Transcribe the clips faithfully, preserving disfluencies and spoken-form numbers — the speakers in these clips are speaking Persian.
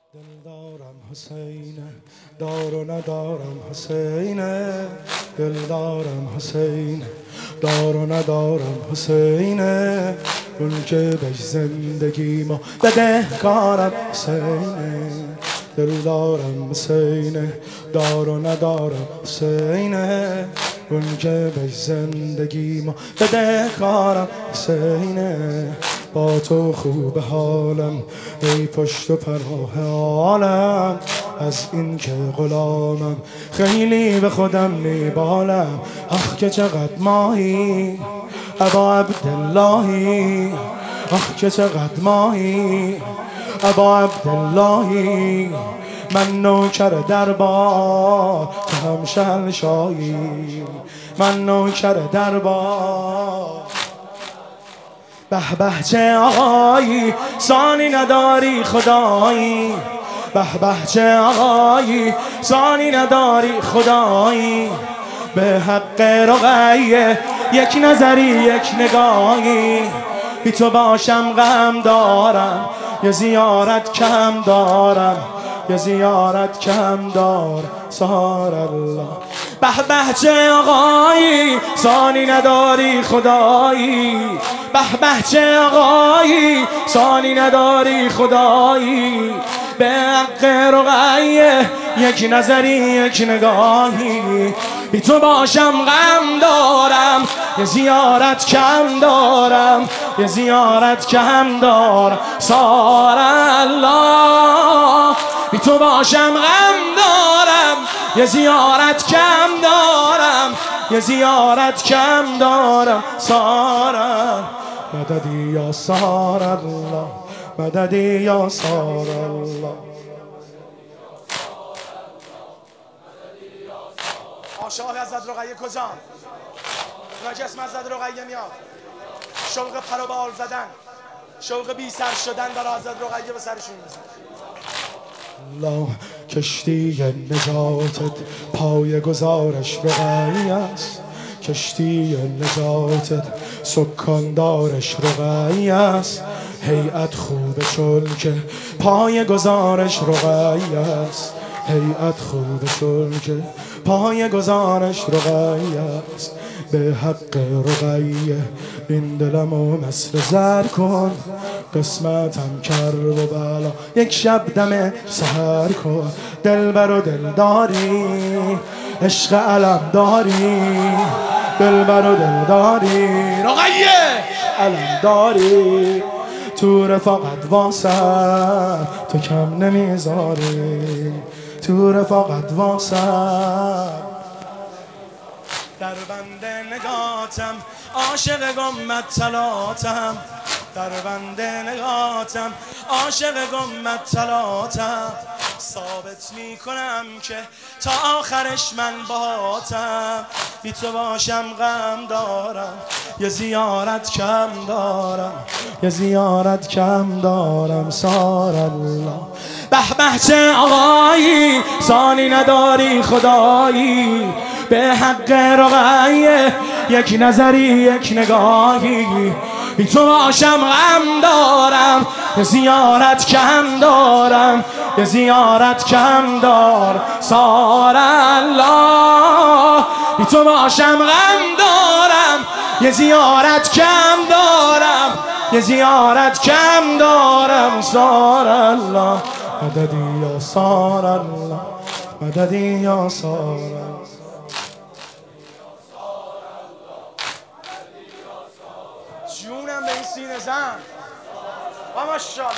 دل دارم حسینه، دار و ندارم حسینه. دل دارم حسینه، دار و ندارم حسینه. اون که بهش زندگیمو بده کارم حسینه. دل دارم حسینه، دار و ندارم حسینه. اون که بهش زندگیمو بده کارم حسینه. با تو خوب حالم ای پشت و پناه عالم، از این که غلامم خیلی به خودم میبالم. آخ که چقدر ماهی ابا عبداللهی، آخ که چقدر ماهی ابا عبداللهی. من نوکر دربار تو هم شهنشاهی، من نوکر دربار. به به چه آقایی ثانی نداری خدایی، به به چه آقایی ثانی نداری خدایی. به حق رقیه یک نظری یک نگاهی، بی تو باشم غم دارم یه زیارت کم دارم، یه زیارت کم دار سهار الله. به به چه آقایی ثانی نداری خدایی، به به چه آقایی ثانی نداری خدایی. به حق رقیه یک نظری یک نگاهی، بی تو باشم غم دارم یه زیارت کم دارم، یه زیارت کم دار سار الله. بی تو باشم غم دارم یه زیارت کم دارم، یه زیارت کم دارم سارم. مددی یا سار الله، مددی یا سار الله. آشاق حضرت رقیه کجا؟ اونا که اسم حضرت رقیه میاد، شوق پر و بال زدن، شوق بی سر شدن برای حضرت رقیه به سرشون میزن. الله کشتی نجاتت پای گزارش رقیه است، کشتی نجاتت سکاندارش رقیه است. هیئت خوبه چون که پای گزارش رقیه است، هیئت خوبه چون که پای گزارش رقیه است. به حق رقیه این دلمو مثل زر کن، قسمتم کرب و بلا یک شب دم سحر کن. دلبر و دلداری عشق علم داری، دلبر و دلداری رقیه علم داری. تو رفاقت واسه تو کم نمیذاری، تو رفاقت واسه. در بند نگاتم عاشق گمت طلاتم، در بند نگاتم عاشق گمت طلاتم. ثابت می کنم که تا آخرش من باهاتم، بی تو باشم غم دارم یه زیارت کم دارم، یه زیارت کم دارم سار الله. به به چه آقایی ثانی نداری خدایی، به حق رقیه یک نظری یک نگاهی. بی تو باشم غم دارم یه زیارت کم دارم، یه زیارت کم دار سار الله. بی تو باشم غم دارم یه زیارت کم دارم، یه زیارت کم دارم سار الله. مددی یا سار الله، مددی یا سار الله. جونم به این سینه زن و ماشاءالله.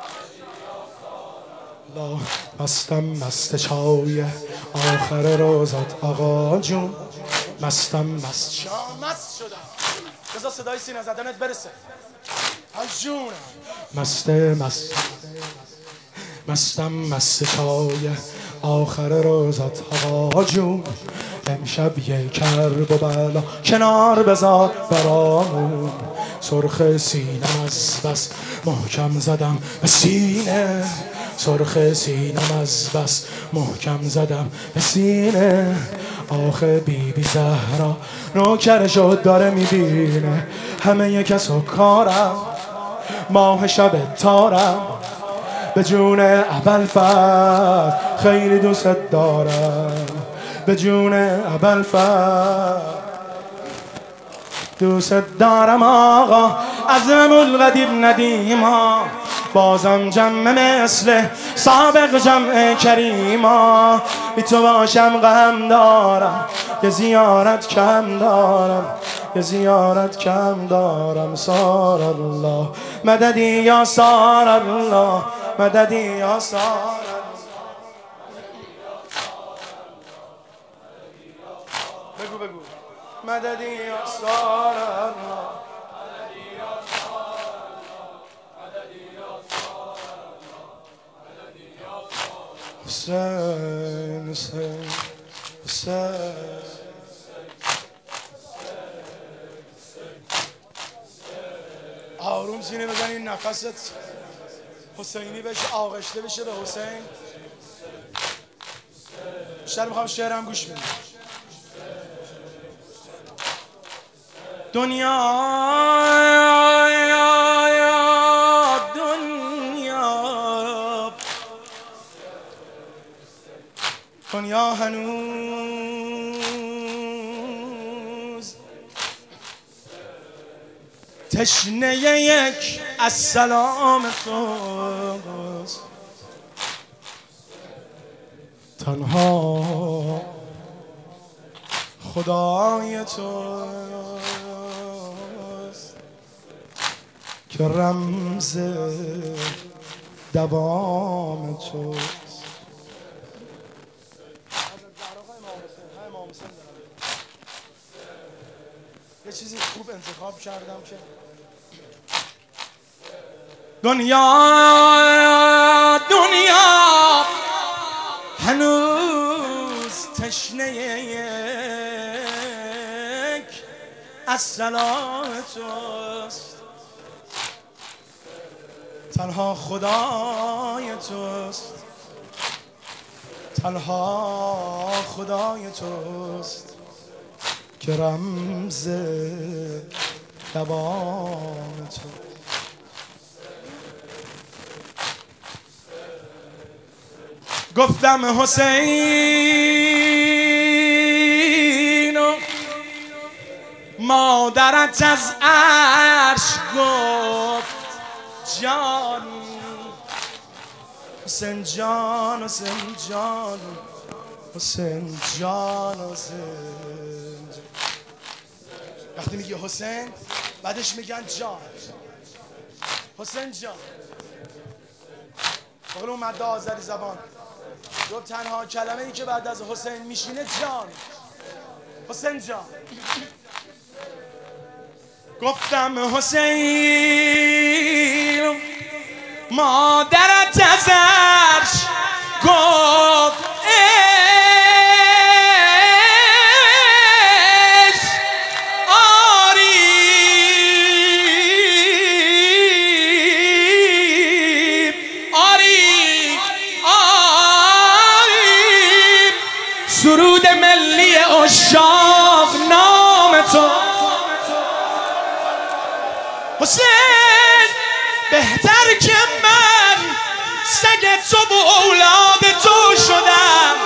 مستم مست چای آخر روزت آقا جون، مستم مست چای مست شدم، بذار صدای سینه زدنت برسه. جونم مست مست مستم مست چای آخر روزت آقا جون. امشب یه کرب و بلا کنار بذار برامون، سرخ سینم از بس محکم زدم به سینه، سرخ سینم از بس محکم زدم به سینه. آخه بی بی زهرا نوکرشو داره میبینه، همه کس و کارم ماه شب تارم، به جون ابوالفضل خیلی دوست دارم، به جون ابوالفضل دوست دارم آقا. عزم القدیر ندیما بازم جمع مثل سابق جمع کریما. بی تو باشم غم دارم، یه زیارت کم دارم، یه زیارت کم دارم. سار الله مددی یا سار الله، مددی یا سار الله. بگو بگو مددی یا سار الله. حسین حسین حسین آروم سینه بزنین، نفست حسینی بشه، آغشته بشه به حسین. بیشتر میخوام شعرم گوش بدیم. دنیا دنیا دنیا هنوز تشنه یک از سلام توست، تنها خدای توست که رمز دوام توست. یه چیزی خوب انتخاب کردم که دنیا دنیا هنوز تشنه یک از سلام توست، تنها خدای توست، تنها خدای توست که رمز دوام تو. گفتم حسین و مادرت از عرش گفت جان، حسین جان حسین جان حسین جان حسین. وقتی میگه حسین بعدش میگن جان، حسین جان. بقول اون مده آذری زبان گفت تنها کلمه ای که بعد از حسین میشینه جان، حسین جان. گفتم حسین مادرت از عرش گفت سرود ملی عشاق نام تو. حسین بهتر که من سگ تو و اولاد تو شدم،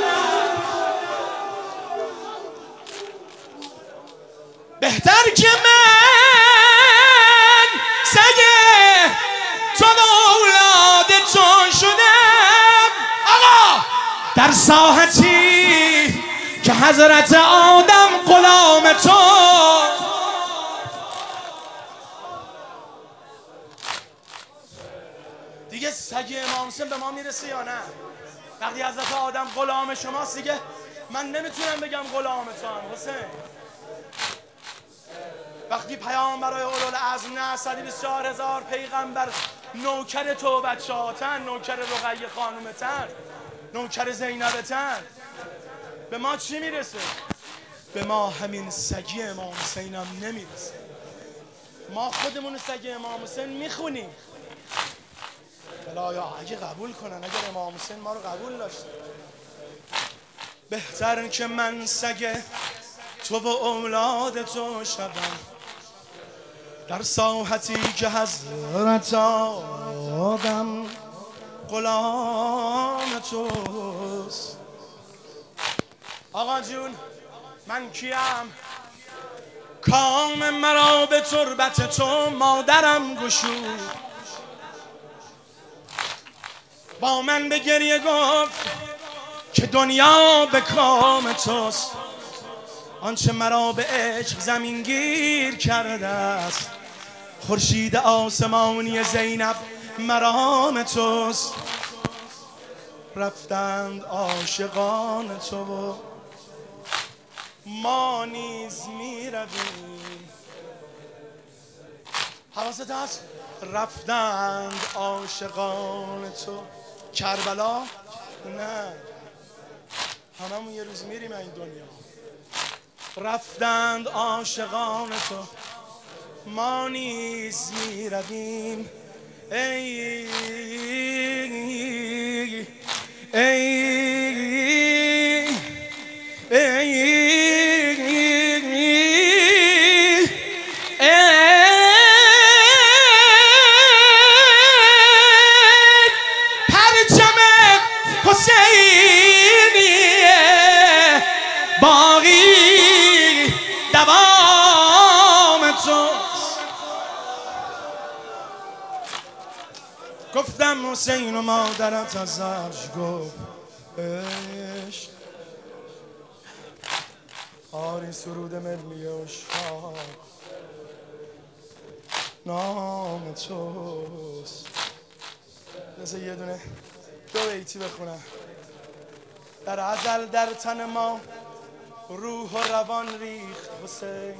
بهتر که من سگ تو و اولاد تو شدم. آقا در ساحتی که حضرت آدم غلام تو، دیگه سگ امام حسین به ما میرسه یا نه؟ وقتی حضرت آدم غلام شماست دیگه من نمیتونم بگم غلام تو هم حسین. وقتی پیامبرای اولوالعزم نه صد و بیست و چهار هزار پیغمبر نوکر تو بچه‌هاتن، نوکر رقیه خانومتن، نوکر زینبتن، به ما چی میرسه؟ به ما همین سگی امام حسین هم نمیرسه. ما خودمون سگی امام حسین میخونیم. بلا یا اگه قبول کنن، اگر امام حسین ما رو قبول داشت، بهتر که من سگ تو و اولاد تو شدم در ساحتی که حضرت آدم غلام توست. آقا جون من کیم؟ کام مرا به تربت تو مادرم گشود، با من به گریه گفت که دنیا به کام توست. آنچه مرا به عشق زمین گیر کرده است، خورشید آسمانی زینب مرام توست. رفتند عاشقان تو و ما نیز می رویم. حواست هست؟ رفتند عاشقان تو. کربلا؟ نه، هممون یه روز میریم این دنیا. رفتند عاشقان تو ما نیز می رویم. ای ای باقی دوام توست. گفتم حسین و مادرت از عرش گفت عشق. آری سرود ملی عشاق نام توست. بذار یه دونه دو بیتی بخونم. در ازل در تن ما روح و روان ریخت حسین.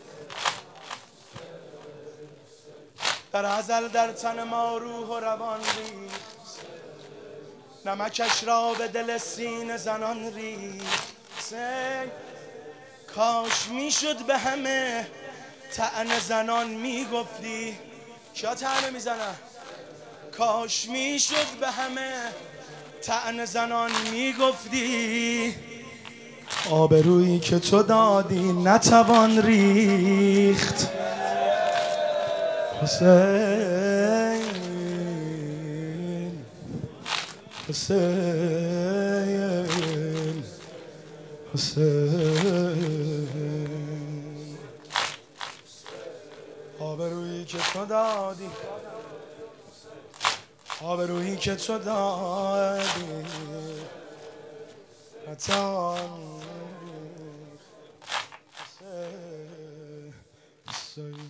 در ازل در تن ما روح و روان ریخت، نمکش را به دل سینه زنان ریخت. حسین کاش میشد به همه طعنه زنان میگفتی. کیا طعنه میزنن؟ کاش میشد به همه طعنه زنان میگفتی. آبرویی که تو دادی نتوان ریخت. حسین حسین حسین آبرویی که تو دادی، آبرویی که تو دادی نتوان ریخت.